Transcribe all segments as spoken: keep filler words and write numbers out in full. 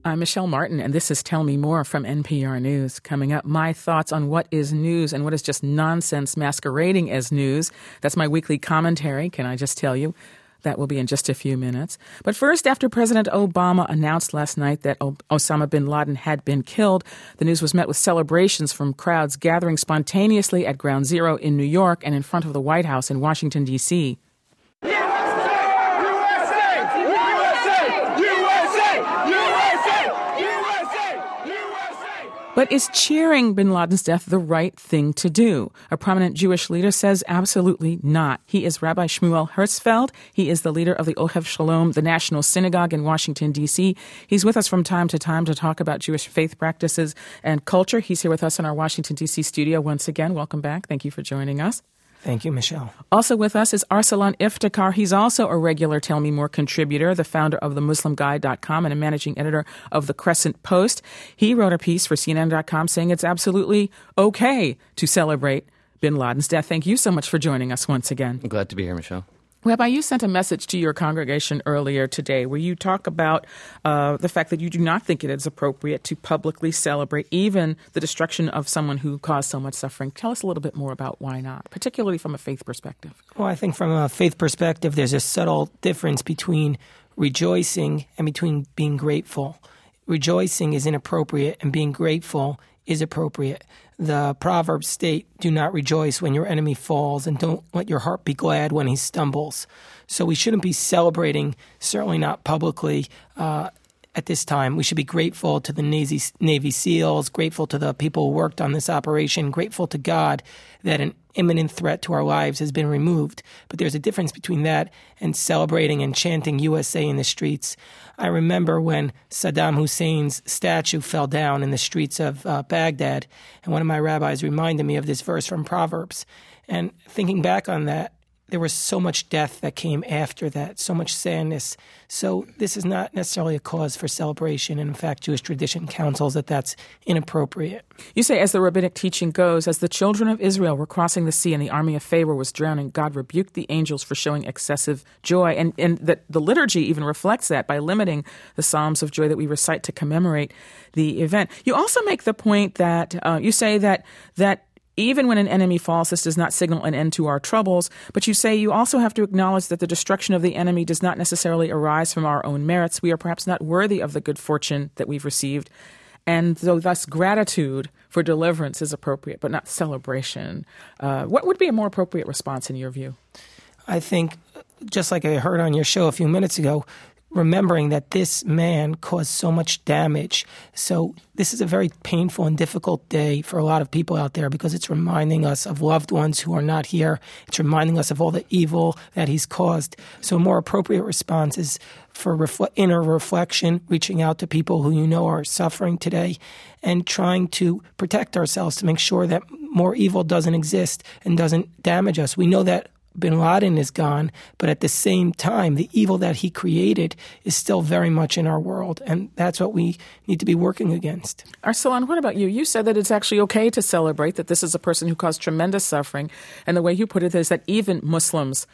I'm Michelle Martin, and this is Tell Me More from N P R News. Coming up, my thoughts on what is news and what is just nonsense masquerading as news. That's my weekly commentary, can I just tell you? That will be in just a few minutes. But first, after President Obama announced last night that Osama bin Laden had been killed, the news was met with celebrations from crowds gathering spontaneously at Ground Zero in New York and in front of the White House in Washington, D C But is cheering bin Laden's death the right thing to do? A prominent Jewish leader says absolutely not. He is Rabbi Shmuel Herzfeld. He is the leader of the Ohev Shalom, the National Synagogue in Washington, D C He's with us from time to time to talk about Jewish faith practices and culture. He's here with us in our Washington, D C studio once again. Welcome back. Thank you for joining us. Thank you, Michelle. Also with us is Arsalan Iftikhar. He's also a regular Tell Me More contributor, the founder of the Muslim Guide dot com and a managing editor of the Crescent Post. He wrote a piece for C N N dot com saying it's absolutely okay to celebrate bin Laden's death. Thank you so much for joining us once again. I'm glad to be here, Michelle. Rabbi, you sent a message to your congregation earlier today where you talk about uh, the fact that you do not think it is appropriate to publicly celebrate even the destruction of someone who caused so much suffering. Tell us a little bit more about why not, particularly from a faith perspective. Well, I think from a faith perspective, there's a subtle difference between rejoicing and between being grateful. Rejoicing is inappropriate and being grateful is appropriate. The Proverbs state, do not rejoice when your enemy falls and don't let your heart be glad when he stumbles. So we shouldn't be celebrating, certainly not publicly, uh, at this time. We should be grateful to the Navy, Navy SEALs, grateful to the people who worked on this operation, grateful to God that an imminent threat to our lives has been removed. But there's a difference between that and celebrating and chanting U S A in the streets. I remember when Saddam Hussein's statue fell down in the streets of uh, Baghdad, and one of my rabbis reminded me of this verse from Proverbs. And thinking back on that, there was so much death that came after that, so much sadness. So this is not necessarily a cause for celebration. And in fact, Jewish tradition counsels that that's inappropriate. You say, as the rabbinic teaching goes, as the children of Israel were crossing the sea and the army of Pharaoh was drowning, God rebuked the angels for showing excessive joy. And, and that the liturgy even reflects that by limiting the psalms of joy that we recite to commemorate the event. You also make the point that uh, you say that that even when an enemy falls, this does not signal an end to our troubles. But you say you also have to acknowledge that the destruction of the enemy does not necessarily arise from our own merits. We are perhaps not worthy of the good fortune that we've received. And so thus gratitude for deliverance is appropriate, but not celebration. Uh, what would be a more appropriate response in your view? I think, just like I heard on your show a few minutes ago, remembering that this man caused so much damage. So this is a very painful and difficult day for a lot of people out there because it's reminding us of loved ones who are not here. It's reminding us of all the evil that he's caused. So a more appropriate response is for refle- inner reflection, reaching out to people who you know are suffering today, and trying to protect ourselves to make sure that more evil doesn't exist and doesn't damage us. We know that bin Laden is gone, but at the same time, the evil that he created is still very much in our world, and that's what we need to be working against. Arsalan, what about you? You said that it's actually okay to celebrate that this is a person who caused tremendous suffering, and the way you put it is that even Muslims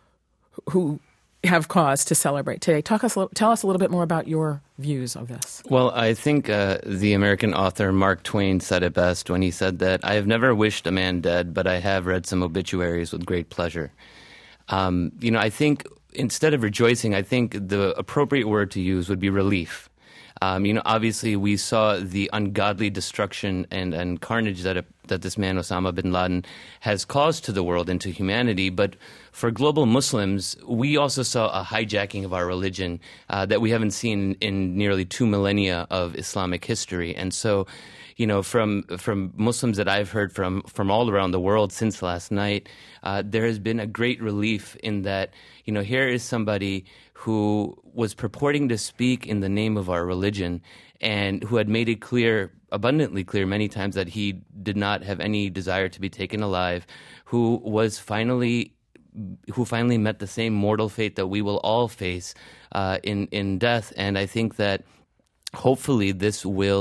who have cause to celebrate today. Talk us, tell us a little bit more about your views of this. Well, I think uh, the American author Mark Twain said it best when he said that, I have never wished a man dead, but I have read some obituaries with great pleasure. Um, you know, I think instead of rejoicing, I think the appropriate word to use would be relief. Um, you know, obviously we saw the ungodly destruction and, and carnage that a, that this man, Osama bin Laden, has caused to the world and to humanity. But for global Muslims, we also saw a hijacking of our religion uh, that we haven't seen in nearly two millennia of Islamic history. And so, you know, from from Muslims that I've heard from from all around the world since last night, uh, there has been a great relief in that, you know, here is somebody who was purporting to speak in the name of our religion and who had made it clear, abundantly clear many times, that he did not have any desire to be taken alive, who was finally who finally met the same mortal fate that we will all face uh, in, in death. And I think that hopefully this will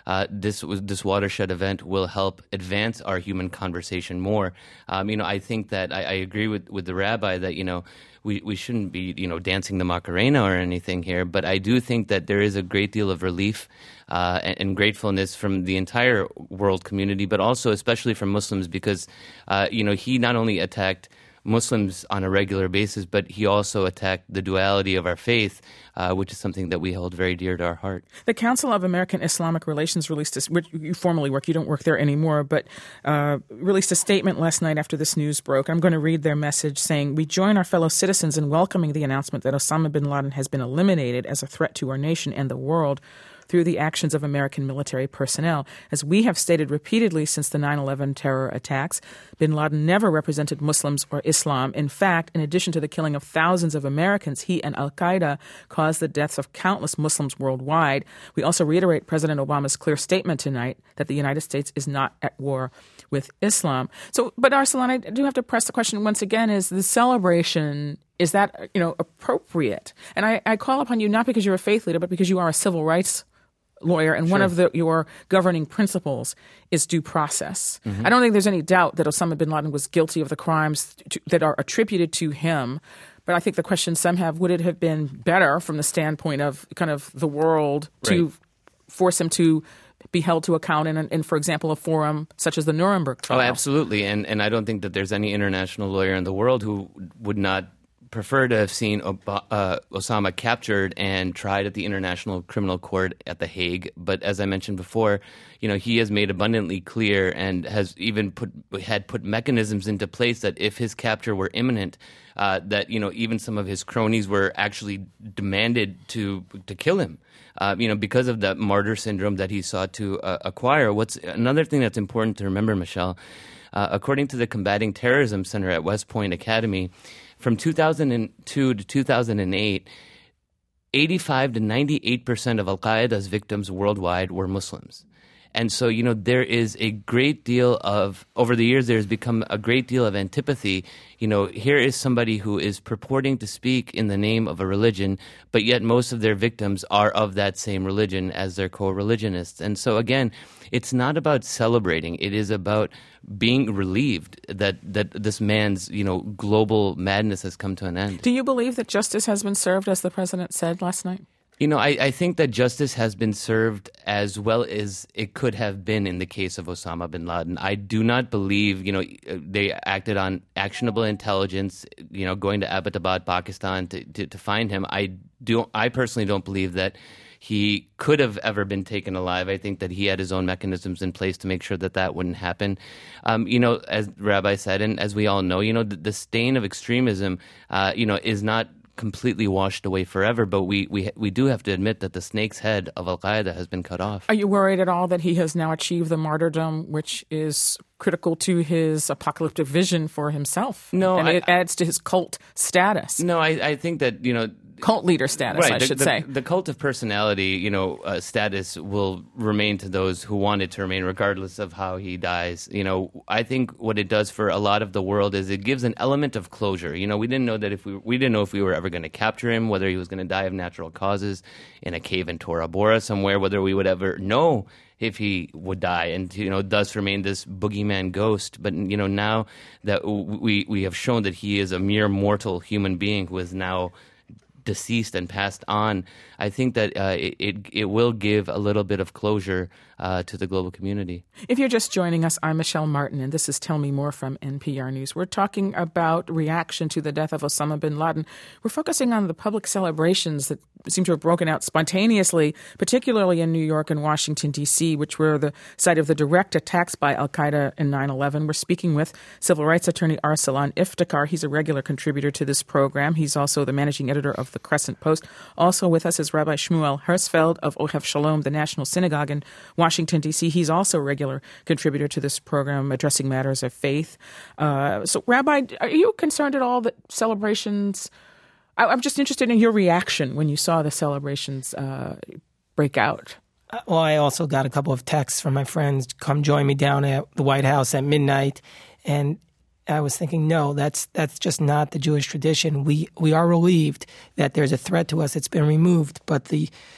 uh, this this watershed event will help advance our human conversation more. Um, you know, I think that I, I agree with, with the rabbi that, you know, we, we shouldn't be, you know, dancing the Macarena or anything here, but I do think that there is a great deal of relief uh, and, and gratefulness from the entire world community, but also especially from Muslims because, uh, you know, he not only attacked Muslims on a regular basis, but he also attacked the duality of our faith, uh, which is something that we hold very dear to our heart. The Council of American Islamic Relations released a, which you formerly work, you don't work there anymore, but uh, released a statement last night after this news broke. I'm going to read their message saying, "We join our fellow citizens in welcoming the announcement that Osama bin Laden has been eliminated as a threat to our nation and the world through the actions of American military personnel. As we have stated repeatedly since the nine eleven terror attacks, bin Laden never represented Muslims or Islam. In fact, in addition to the killing of thousands of Americans, he and al-Qaeda caused the deaths of countless Muslims worldwide. We also reiterate President Obama's clear statement tonight that the United States is not at war with Islam." So, but Arsalan, I do have to press the question once again, is the celebration, is that, you know, appropriate? And I, I call upon you not because you're a faith leader, but because you are a civil rights lawyer, and sure. one of the, your governing principles is due process. Mm-hmm. I don't think there's any doubt that Osama bin Laden was guilty of the crimes to, that are attributed to him. But I think the question some have, would it have been better from the standpoint of kind of the world to right. force him to be held to account in, in, for example, a forum such as the Nuremberg trial? Oh, absolutely. And, and I don't think that there's any international lawyer in the world who would not prefer to have seen uh, Osama captured and tried at the International Criminal Court at The Hague. But as I mentioned before, you know, he has made abundantly clear and has even put had put mechanisms into place that if his capture were imminent, uh, that, you know, even some of his cronies were actually demanded to to kill him. Uh, you know, because of that martyr syndrome that he sought to uh, acquire. What's another thing that's important to remember, Michelle, uh, according to the Combating Terrorism Center at West Point Academy, from two thousand two to two thousand eight, eighty-five to ninety-eight percent of al-Qaeda's victims worldwide were Muslims. And so, you know, there is a great deal of, over the years, there's become a great deal of antipathy. You know, here is somebody who is purporting to speak in the name of a religion, but yet most of their victims are of that same religion as their co-religionists. And so, again, it's not about celebrating. It is about being relieved that, that this man's, you know, global madness has come to an end. Do you believe that justice has been served, as the president said last night? You know, I, I think that justice has been served as well as it could have been in the case of Osama bin Laden. I do not believe, you know, they acted on actionable intelligence, you know, going to Abbottabad, Pakistan to, to, to find him. I do. I personally don't believe that he could have ever been taken alive. I think that he had his own mechanisms in place to make sure that that wouldn't happen. Um, you know, as Rabbi said, and as we all know, you know, the, the stain of extremism, uh, you know, is not completely washed away forever, but we, we we do have to admit that the snake's head of al-Qaeda has been cut off. Are you worried at all that he has now achieved the martyrdom, which is critical to his apocalyptic vision for himself? No. And I, it adds to his cult status. No, I, I think that, you know, cult leader status, right, I the, should the, say. The cult of personality, you know, uh, status will remain to those who want it to remain, regardless of how he dies. You know, I think what it does for a lot of the world is it gives an element of closure. You know, we didn't know that if we we didn't know if we were ever going to capture him, whether he was going to die of natural causes in a cave in Tora Bora somewhere, whether we would ever know if he would die, and, you know, thus remain this boogeyman ghost. But, you know, now that we we have shown that he is a mere mortal human being who is now deceased and passed on, I think that uh, it, it it will give a little bit of closure uh, to the global community. If you're just joining us, I'm Michelle Martin, and this is Tell Me More from N P R News. We're talking about reaction to the death of Osama bin Laden. We're focusing on the public celebrations that seem to have broken out spontaneously, particularly in New York and Washington, D C, which were the site of the direct attacks by al-Qaeda in nine eleven. We're speaking with civil rights attorney Arsalan Iftikhar. He's a regular contributor to this program. He's also the managing editor of the Crescent Post. Also with us is Rabbi Shmuel Herzfeld of Ohev Shalom, the National Synagogue in Washington, D C. He's also a regular contributor to this program, addressing matters of faith. Uh, so, Rabbi, are you concerned at all that celebrations... I, I'm just interested in your reaction when you saw the celebrations uh, break out. Well, I also got a couple of texts from my friends, come join me down at the White House at midnight, and I was thinking, no, that's that's just not the Jewish tradition. We we are relieved that there's a threat to us. It's been removed, but the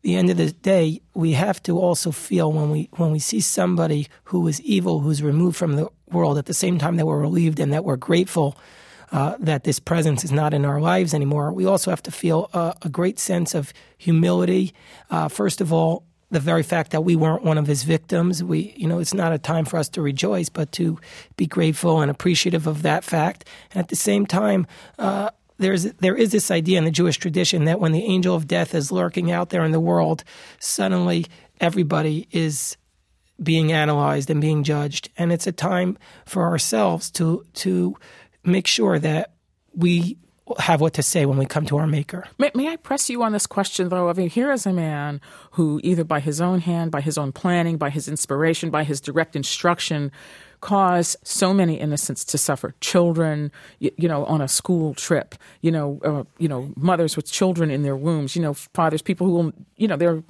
the end of the day, we have to also feel when we when we see somebody who is evil, who's removed from the world, at the same time that we're relieved and that we're grateful uh, that this presence is not in our lives anymore, we also have to feel a, a great sense of humility. Uh, first of all, the very fact that we weren't one of his victims. We, you know, it's not a time for us to rejoice, but to be grateful and appreciative of that fact. And at the same time, uh, there's there is this idea in the Jewish tradition that when the angel of death is lurking out there in the world, suddenly everybody is being analyzed and being judged. And it's a time for ourselves to to make sure that we have what to say when we come to our Maker. May, may I press you on this question, though? I mean, here is a man who, either by his own hand, by his own planning, by his inspiration, by his direct instruction, caused so many innocents to suffer. Children, you, you know, on a school trip, you know, uh, you know, mothers with children in their wombs, you know, fathers, people who will, you know, they're.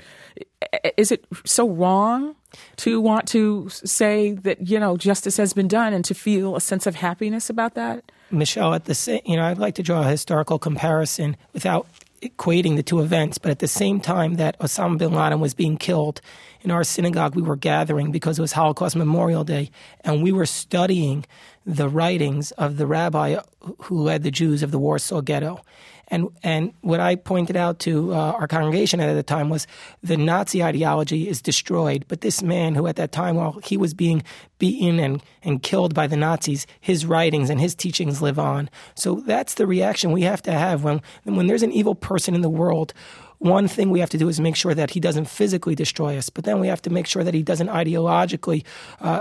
Is it so wrong to want to say that, you know, justice has been done and to feel a sense of happiness about that? Michelle, at the same, you know, I'd like to draw a historical comparison without equating the two events, but at the same time that Osama bin Laden was being killed, in our synagogue we were gathering because it was Holocaust Memorial Day, and we were studying the writings of the rabbi who led the Jews of the Warsaw Ghetto. And and what I pointed out to uh, our congregation at the time was the Nazi ideology is destroyed, but this man who at that time, while he was being beaten and, and killed by the Nazis, his writings and his teachings live on. So that's the reaction we have to have when when there's an evil person in the world. One thing we have to do is make sure that he doesn't physically destroy us, but then we have to make sure that he doesn't ideologically uh,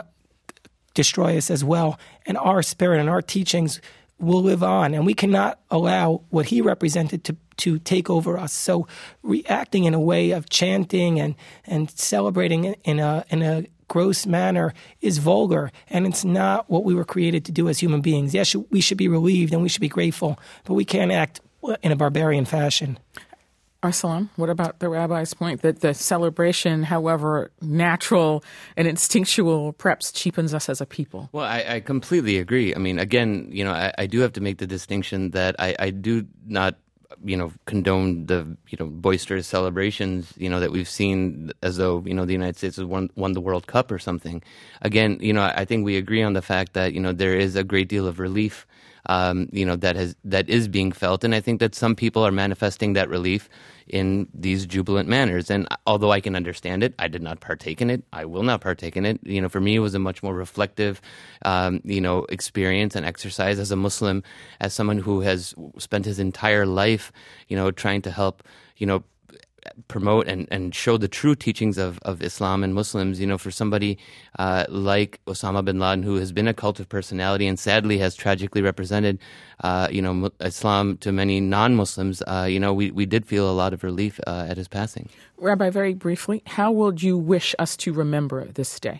destroy us as well. And our spirit and our teachings will live on, and we cannot allow what he represented to, to take over us. So reacting in a way of chanting and, and celebrating in a in a gross manner is vulgar, and it's not what we were created to do as human beings. Yes, we should be relieved and we should be grateful, but we can't act in a barbarian fashion. Arsalan, what about the rabbi's point that the celebration, however natural and instinctual, perhaps cheapens us as a people? Well, I, I completely agree. I mean, again, you know, I, I do have to make the distinction that I, I do not, you know, condone the, you know, boisterous celebrations, you know, that we've seen as though, you know, the United States has won, won the World Cup or something. Again, you know, I think we agree on the fact that, you know, there is a great deal of relief Um, you know, that has that is being felt. And I think that some people are manifesting that relief in these jubilant manners. And although I can understand it, I did not partake in it. I will not partake in it. You know, for me, it was a much more reflective, um, you know, experience and exercise as a Muslim, as someone who has spent his entire life, you know, trying to help, you know, promote and, and show the true teachings of, of Islam and Muslims. You know, for somebody uh, like Osama bin Laden, who has been a cult of personality and sadly has tragically represented, uh, you know, Islam to many non-Muslims, uh, you know, we, we did feel a lot of relief uh, at his passing. Rabbi, very briefly, how would you wish us to remember this day?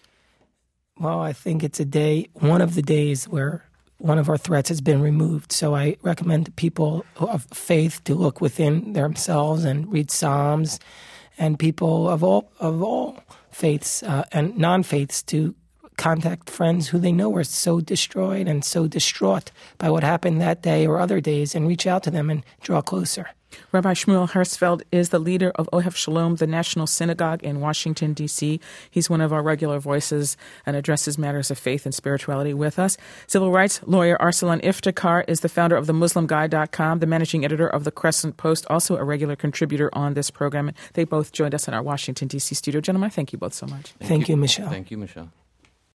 Well, I think it's a day, one of the days where one of our threats has been removed. So I recommend people of faith to look within themselves and read Psalms, and people of all of all faiths uh, and non-faiths to contact friends who they know are so destroyed and so distraught by what happened that day or other days, and reach out to them and draw closer. Rabbi Shmuel Hersfeld is the leader of Ohev Shalom, the National Synagogue in Washington, D C He's one of our regular voices and addresses matters of faith and spirituality with us. Civil rights lawyer Arsalan Iftikhar is the founder of the Muslim Guy dot com, the managing editor of the Crescent Post, also a regular contributor on this program. They both joined us in our Washington, D C studio. Gentlemen, thank you both so much. Thank, thank you, you, Michelle. Thank you, Michelle.